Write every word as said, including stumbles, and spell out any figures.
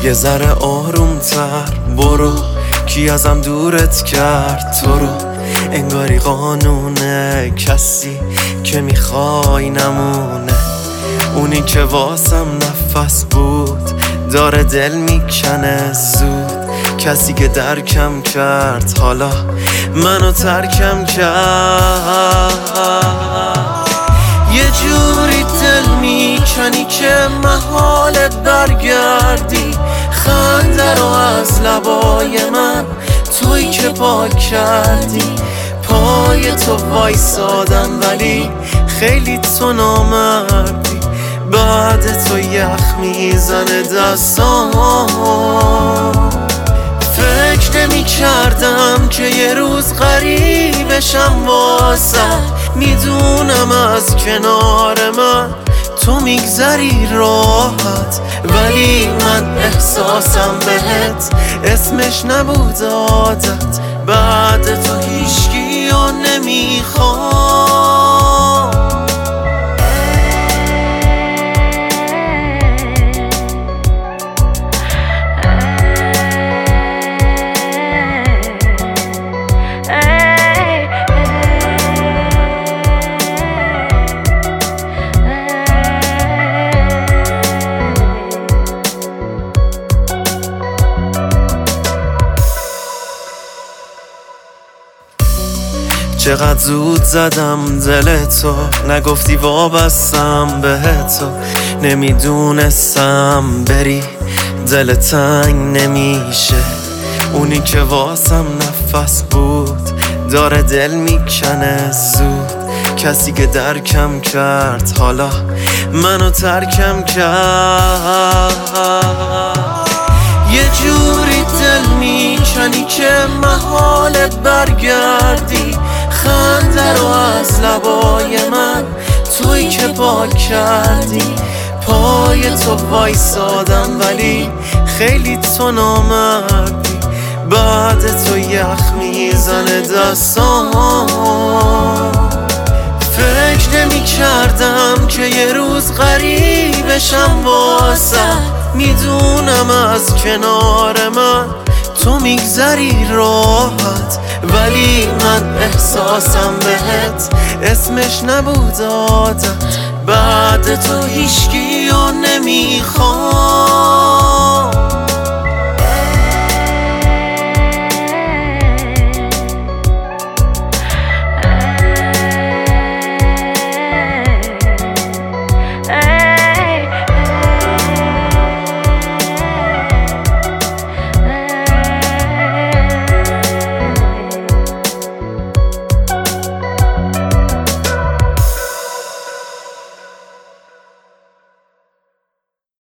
یه ذره آرومتر برو، کی ازم دورت کرد تو رو؟ انگاری قانونه کسی که میخوای نمونه. اونی که واسم نفس بود داره دل میکنه زود. کسی که درکم کرد حالا منو ترکم کرد. یه جوری دل میکنی که محاله برگردی. خنده رو از لبای من توی که پاک کردی. پای تو وایسادم ولی خیلی تو نامردی. بعد تو یخ میزنه دستام. فکر نمی کردم که یه روز غریبشم واسه. میدونم از کنار من تو میگذری راحت، ولی من احساسم بهت اسمش نبود عادت. بعد تو هیچکی رو نمیخوام. چقدر زود زدم دل تو، نگفتی وابستم به تو. نمیدونستم بری دل تنگ نمیشه. اونی که واسم نفس بود داره دل میکنه زود. کسی که درکم کرد حالا منو ترکم کرد. یه جوری دل میکنی که محاله برگردی. خنده رو از لبای من توی که پاک کردی. پای تو وایسادم ولی خیلی تو نامردی. بعد تو یخ میزنه دستام. فکر نمی کردم که یه روز غریبشم واسه. میدونم از کنار من تو میگذری راحت، ولی من احساسم بهت اسمش نبود عادت. بعد تو هیچکی رو نمیخوام.